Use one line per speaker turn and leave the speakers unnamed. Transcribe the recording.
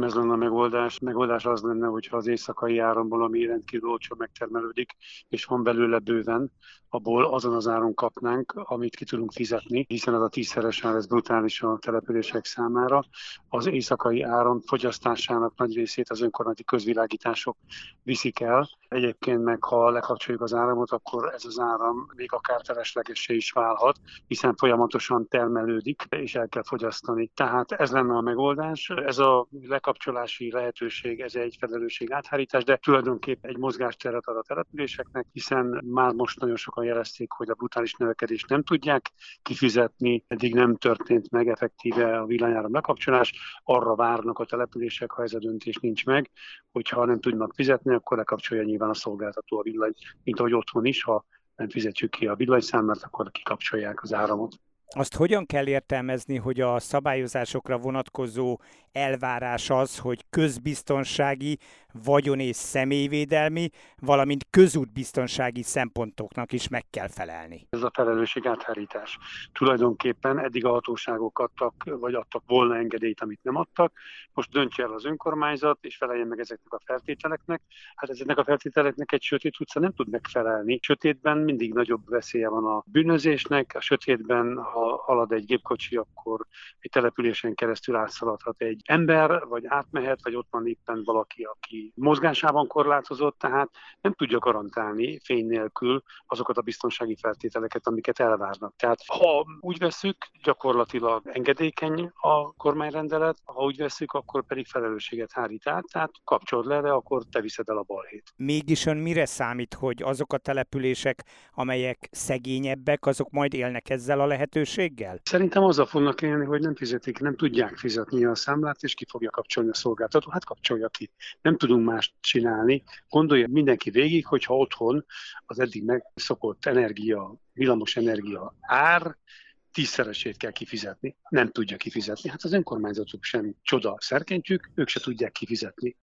ez lenne a megoldás. A megoldás az lenne, hogyha az éjszakai áramból, ami rendkívül olcsó megtermelődik, és van belőle bőven, abból azon az áron kapnánk, amit ki tudunk fizetni, hiszen az a 10-szeresen lesz brutális a települések számára. Az éjszakai áram fogyasztásának nagy részét az önkormányzati közvilágítások viszik el. Egyébként meg, ha lekapcsoljuk az áramot, akkor ez az áram még akár feleslegessé is válhat, hiszen folyamatosan termelődik, és el kell fogyasztani. Tehát ez lenne a megoldás. Ez a lekapcsolási lehetőség, ez egy felelősség áthárítás, de tulajdonképpen egy mozgásteret ad a településeknek, hiszen már most nagyon sokan jelezték, hogy a brutális növekedést nem tudják kifizetni, eddig nem történt meg effektíve a villanyáram lekapcsolás, arra várnak a települések, ha ez a döntés nincs meg, hogyha nem tudnak fizetni, akkor lekapcsolja nyilván a szolgáltató a villany, mint ahogy otthon is, ha nem fizetjük ki a villanyszámlát, akkor kikapcsolják az áramot.
Azt hogyan kell értelmezni, hogy a szabályozásokra vonatkozó elvárás az, hogy közbiztonsági, vagyon- és személyvédelmi, valamint közútbiztonsági szempontoknak is meg kell felelni?
Ez a felelősség áthárítás. Tulajdonképpen eddig a hatóságok adtak volna engedélyt, amit nem adtak. Most döntse el az önkormányzat, és feleljen meg ezeknek a feltételeknek. Hát ezeknek a feltételeknek egy sötét utca nem tud megfelelni. Sötétben mindig nagyobb veszélye van a bűnözésnek. A sötétben, ha halad egy gépkocsi, akkor egy településen keresztül átszaladhat egy ember, vagy átmehet, vagy ott van éppen valaki, aki mozgásában korlátozott, tehát nem tudja garantálni fény nélkül azokat a biztonsági feltételeket, amiket elvárnak. Tehát ha úgy vesszük, gyakorlatilag engedékeny a kormányrendelet, ha úgy vesszük, akkor pedig felelősséget hárít át, tehát kapcsolod le, de akkor te viszed el a balhét.
Mégis ön mire számít, hogy azok a települések, amelyek szegényebbek, azok majd élnek ezzel a lehetőséggel?
Szerintem azzal fognak élni, hogy nem fizetik, nem tudják fizetni a számlát, és ki fogja kapcsolni a szolgáltató. Hát kapcsolja ki. Nem tudunk mást csinálni. Gondolja mindenki végig, hogyha otthon az eddig megszokott energia, villamos energia ár 10-szeresét kell kifizetni. Nem tudja kifizetni. Hát az önkormányzatok sem csoda szerkentyűk, ők se tudják kifizetni.